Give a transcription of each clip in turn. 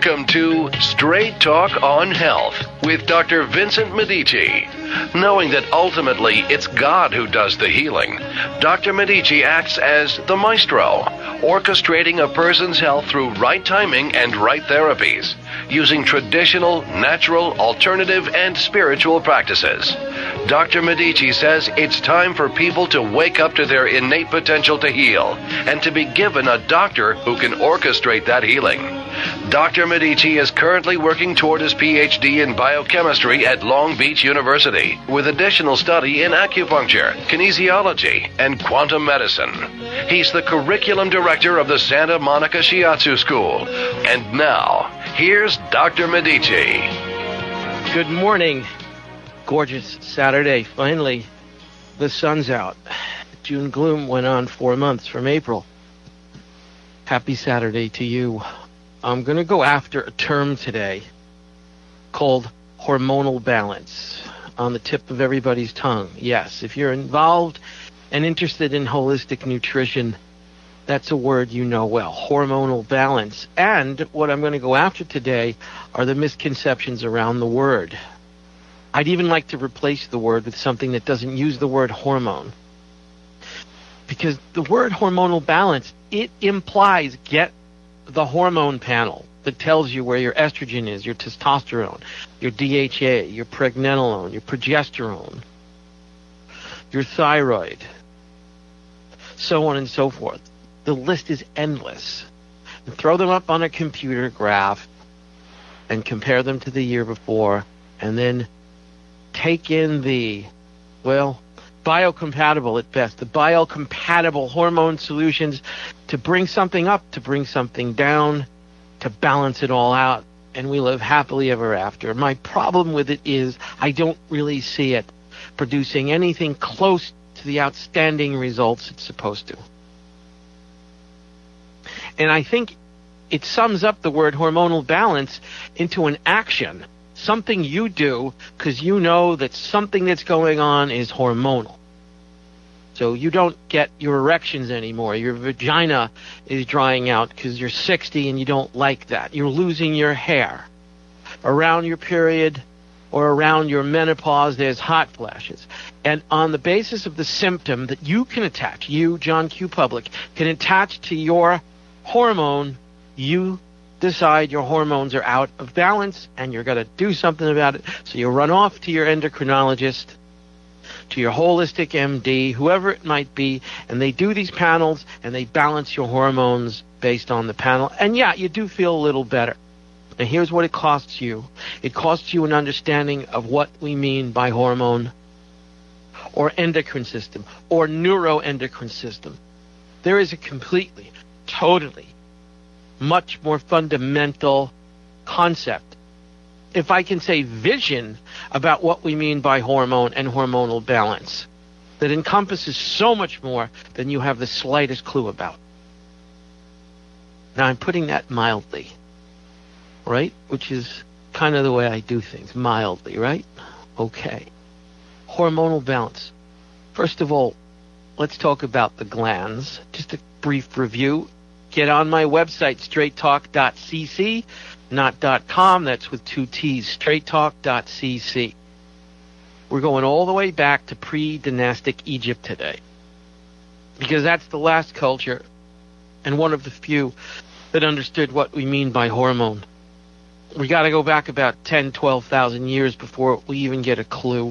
Welcome to Straight Talk on Health with Dr. Vincent Medici. Knowing that ultimately it's God who does the healing, Dr. Medici acts as the maestro, orchestrating a person's health through right timing and right therapies, using traditional, natural, alternative, and spiritual practices. Dr. Medici says it's time for people to wake up to their innate potential to heal and to be given a doctor who can orchestrate that healing. Dr. Medici is currently working toward his PhD in biochemistry at Long Beach University, with additional study in acupuncture, kinesiology, and quantum medicine. He's the curriculum director of the Santa Monica Shiatsu School. And now, here's Dr. Medici. Good morning. Gorgeous Saturday. Finally, the sun's out. June gloom went on 4 months from April. Happy Saturday to you. I'm going to go after a term today called hormonal balance, on the tip of everybody's tongue. Yes, if you're involved and interested in holistic nutrition, that's a word you know well, hormonal balance. And what I'm going to go after today are the misconceptions around the word. I'd even like to replace the word with something that doesn't use the word hormone. Because the word hormonal balance, it implies get the hormone panel that tells you where your estrogen is, your testosterone, your DHA, your pregnenolone, your progesterone, your thyroid, so on and so forth. The list is endless. And throw them up on a computer graph and compare them to the year before, and then take in the, biocompatible at best, the biocompatible hormone solutions to bring something up, to bring something down, to balance it all out, and we live happily ever after. My problem with it is I don't really see it producing anything close to the outstanding results it's supposed to. And I think it sums up the word hormonal balance into an action, something you do because you know that something that's going on is hormonal. So you don't get your erections anymore. Your vagina is drying out because you're 60 and you don't like that. You're losing your hair. Around your period or around your menopause, there's hot flashes. And on the basis of the symptom that you can attach, you, John Q. Public, can attach to your hormone, you decide your hormones are out of balance and you're going to do something about it. So you run off to your endocrinologist, to your holistic MD, whoever it might be, and they do these panels and they balance your hormones based on the panel. And yeah, you do feel a little better. And here's what it costs you. It costs you an understanding of what we mean by hormone or endocrine system or neuroendocrine system. There is a completely, totally, much more fundamental concept, if I can say vision, about what we mean by hormone and hormonal balance that encompasses so much more than you have the slightest clue about. Now, I'm putting that mildly, right? Which is kind of the way I do things, mildly, right? Okay. Hormonal balance. First of all, let's talk about the glands. Just a brief review. Get on my website, straighttalk.cc, not .com, that's with 2 T's, straighttalk.cc. We're going all the way back to pre-dynastic Egypt today, because that's the last culture and one of the few that understood what we mean by hormone. We got to go back about 10, 12,000 years before we even get a clue.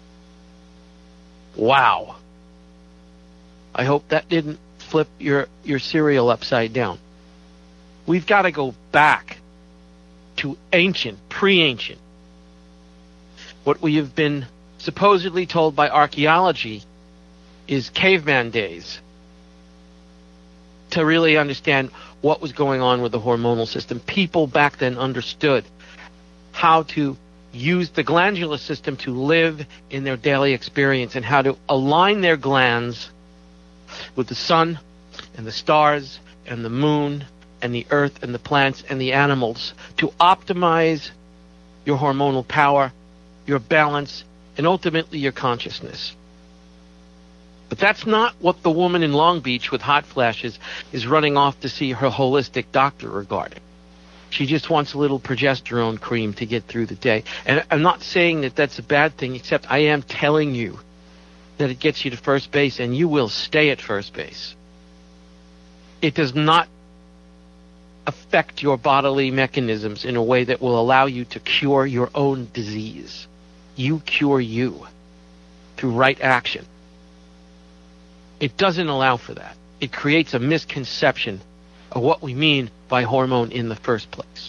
Wow. I hope that didn't flip your cereal upside down. We've got to go back to ancient, pre-ancient. What we have been supposedly told by archaeology is caveman days, to really understand what was going on with the hormonal system. People back then understood how to use the glandular system to live in their daily experience and how to align their glands with the sun and the stars and the moon and the earth and the plants and the animals to optimize your hormonal power, your balance, and ultimately your consciousness. But that's not what the woman in Long Beach with hot flashes is running off to see her holistic doctor regarding. She just wants a little progesterone cream to get through the day. And I'm not saying that that's a bad thing, except I am telling you that it gets you to first base, and you will stay at first base. It does not affect your bodily mechanisms in a way that will allow you to cure your own disease. You cure you through right action. It doesn't allow for that. It creates a misconception of what we mean by hormone in the first place.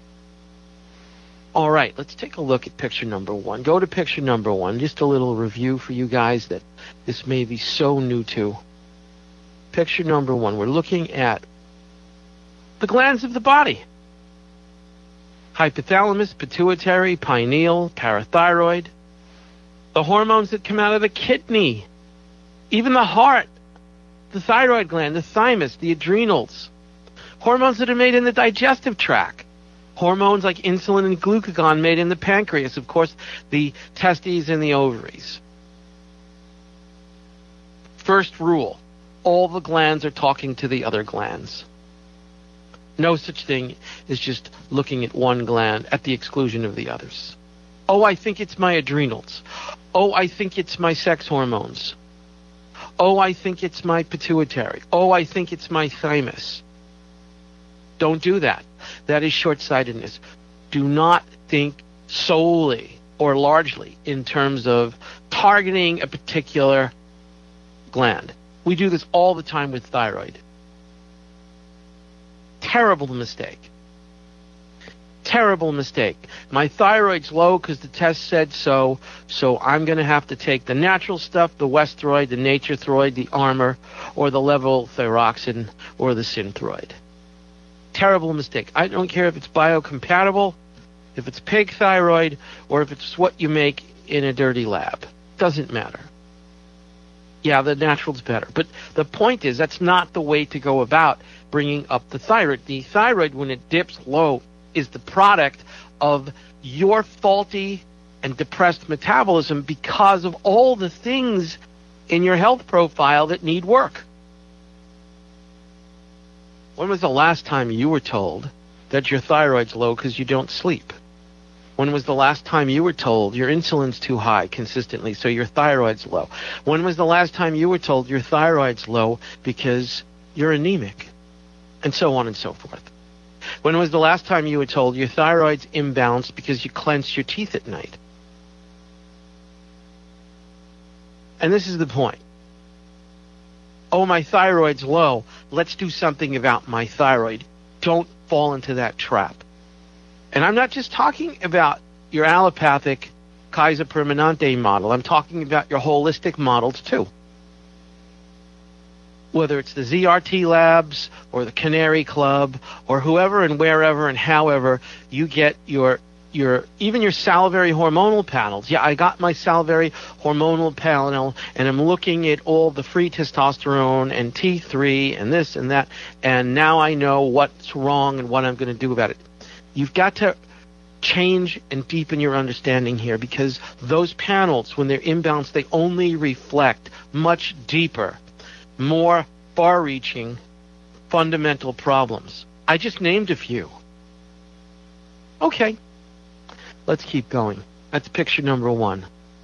All right, let's take a look at picture number 1. Go to picture number 1. Just a little review for you guys that this may be so new to. Picture number 1. We're looking at the glands of the body. Hypothalamus, pituitary, pineal, parathyroid. The hormones that come out of the kidney. Even the heart. The thyroid gland, the thymus, the adrenals. Hormones that are made in the digestive tract. Hormones like insulin and glucagon made in the pancreas. Of course, the testes and the ovaries. First rule, all the glands are talking to the other glands. No such thing as just looking at one gland at the exclusion of the others. Oh, I think it's my adrenals. Oh, I think it's my sex hormones. Oh, I think it's my pituitary. Oh, I think it's my thymus. Don't do that. That is short-sightedness. Do not think solely or largely in terms of targeting a particular gland. We do this all the time with thyroid. Terrible mistake. Terrible mistake. My thyroid's low because the test said so, so I'm going to have to take the natural stuff, the Westroid, the Nature-throid, the Armour, or the levothyroxine, or the Synthroid. Terrible mistake. I don't care if it's biocompatible, if it's pig thyroid, or if it's what you make in a dirty lab. Doesn't matter. Yeah, the natural's better. But the point is, that's not the way to go about bringing up the thyroid. The thyroid, when it dips low, is the product of your faulty and depressed metabolism because of all the things in your health profile that need work. When was the last time you were told that your thyroid's low because you don't sleep? When was the last time you were told your insulin's too high consistently, so your thyroid's low? When was the last time you were told your thyroid's low because you're anemic? And so on and so forth. When was the last time you were told your thyroid's imbalanced because you clench your teeth at night? And this is the point. Oh, my thyroid's low. Let's do something about my thyroid. Don't fall into that trap. And I'm not just talking about your allopathic Kaiser Permanente model. I'm talking about your holistic models too. Whether it's the ZRT Labs or the Canary Club or whoever and wherever and however you get your even your salivary hormonal panels. Yeah, I got my salivary hormonal panel, and I'm looking at all the free testosterone and T3 and this and that, and now I know what's wrong and what I'm going to do about it. You've got to change and deepen your understanding here, because those panels, when they're imbalanced, they only reflect much deeper, more far-reaching, fundamental problems. I just named a few. Okay. Let's keep going. That's picture number 1.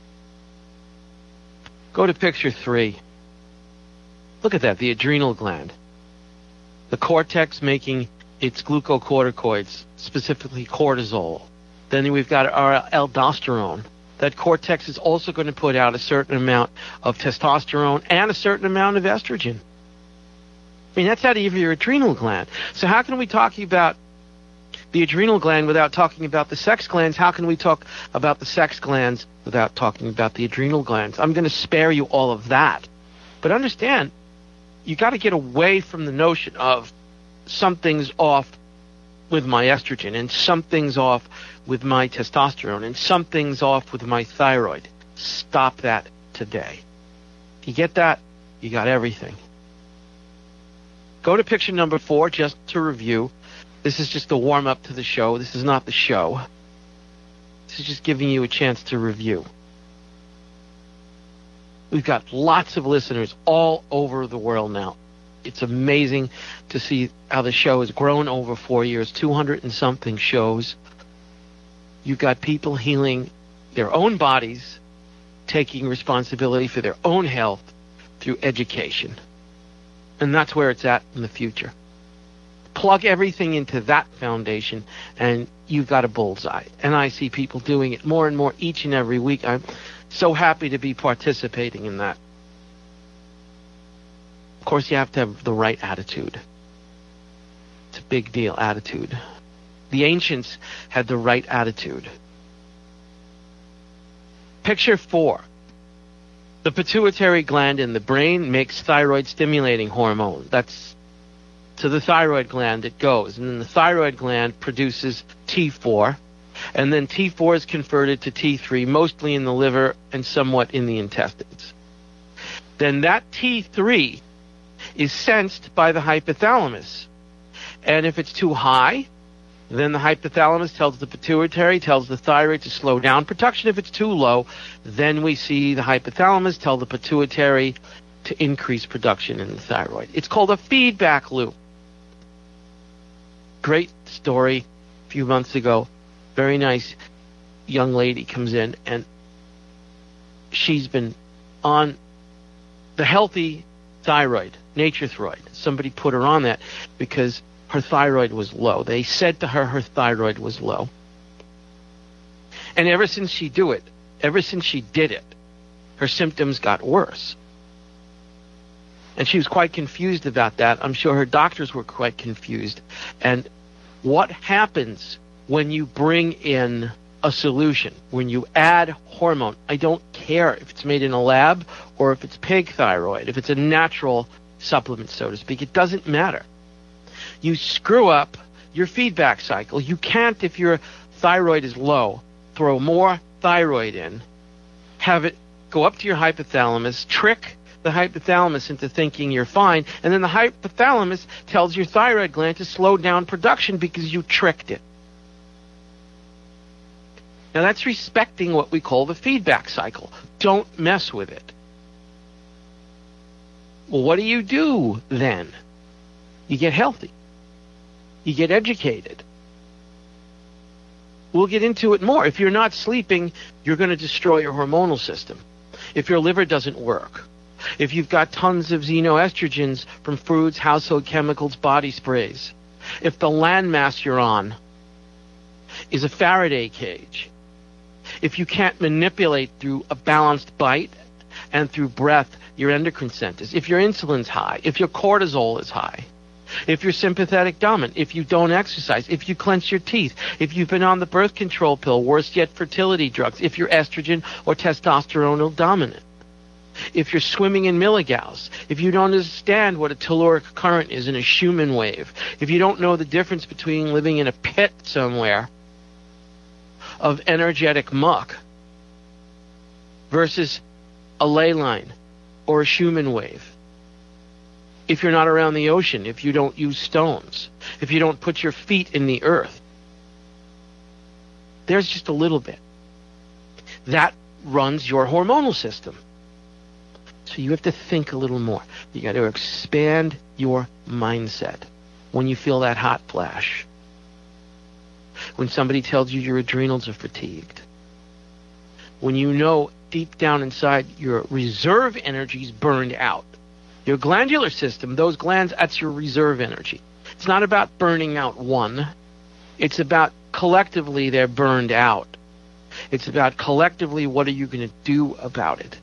Go to picture 3. Look at that, the adrenal gland. The cortex making its glucocorticoids, specifically cortisol. Then we've got our aldosterone. That cortex is also going to put out a certain amount of testosterone and a certain amount of estrogen. I mean, that's out of your adrenal gland. So how can we talk about the adrenal gland without talking about the sex glands? How can we talk about the sex glands without talking about the adrenal glands? I'm going to spare you all of that. But understand, you got to get away from the notion of something's off with my estrogen and something's off with my testosterone and something's off with my thyroid. Stop that today. You get that? You got everything. Go to picture number 4 just to review. This is just the warm-up to the show. This is not the show. This is just giving you a chance to review. We've got lots of listeners all over the world now. It's amazing to see how the show has grown over 4 years, 200 and something shows. You've got people healing their own bodies, taking responsibility for their own health through education. And that's where it's at in the future. Plug everything into that foundation, and you've got a bullseye. And I see people doing it more and more each and every week. I'm so happy to be participating in that. Of course, you have to have the right attitude. It's a big deal, attitude. The ancients had the right attitude. Picture 4. The pituitary gland in the brain makes thyroid-stimulating hormone. That's to the thyroid gland it goes. And then the thyroid gland produces T4. And then T4 is converted to T3, mostly in the liver and somewhat in the intestines. Then that T3 is sensed by the hypothalamus. And if it's too high, then the hypothalamus tells the pituitary, tells the thyroid to slow down production. If it's too low, then we see the hypothalamus tell the pituitary to increase production in the thyroid. It's called a feedback loop. Great story a few months ago. Very nice young lady comes in, and she's been on the healthy thyroid, Nature-Throid. Somebody put her on that because her thyroid was low. They said to her thyroid was low. And ever since she did it, her symptoms got worse. And she was quite confused about that. I'm sure her doctors were quite confused. And what happens when you bring in a solution, when you add hormone? I don't care if it's made in a lab or if it's pig thyroid, if it's a natural supplement, so to speak. It doesn't matter. You screw up your feedback cycle. You can't, if your thyroid is low, throw more thyroid in, have it go up to your hypothalamus, trick the hypothalamus into thinking you're fine, and then the hypothalamus tells your thyroid gland to slow down production because you tricked it. Now that's respecting what we call the feedback cycle. Don't mess with it. Well, what do you do then? You get healthy. You get educated. We'll get into it more. If you're not sleeping, you're going to destroy your hormonal system. If your liver doesn't work, if you've got tons of xenoestrogens from foods, household chemicals, body sprays, if the landmass you're on is a Faraday cage, if you can't manipulate through a balanced bite and through breath your endocrine centers, if your insulin's high, if your cortisol is high, if you're sympathetic dominant, if you don't exercise, if you clench your teeth, if you've been on the birth control pill, worse yet fertility drugs, if you're estrogen or testosterone dominant, if you're swimming in milligauss, if you don't understand what a telluric current is in a Schumann wave, if you don't know the difference between living in a pit somewhere of energetic muck versus a ley line or a Schumann wave, if you're not around the ocean, if you don't use stones, if you don't put your feet in the earth, there's just a little bit. That runs your hormonal system. So you have to think a little more. You got to expand your mindset when you feel that hot flash. When somebody tells you your adrenals are fatigued. When you know deep down inside your reserve energy is burned out. Your glandular system, those glands, that's your reserve energy. It's not about burning out one. It's about collectively they're burned out. It's about collectively what are you going to do about it.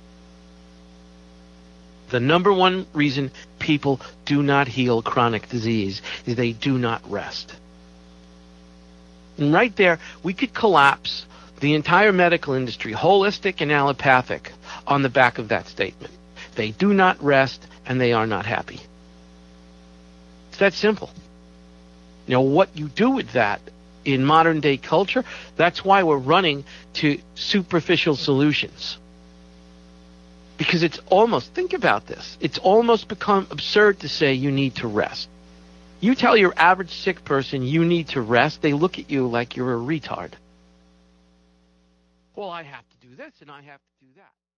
The number one reason people do not heal chronic disease is they do not rest. And right there, we could collapse the entire medical industry, holistic and allopathic, on the back of that statement. They do not rest and they are not happy. It's that simple. You know, what you do with that in modern day culture, that's why we're running to superficial solutions. Because it's almost, think about this, it's almost become absurd to say you need to rest. You tell your average sick person you need to rest, they look at you like you're a retard. Well, I have to do this and I have to do that.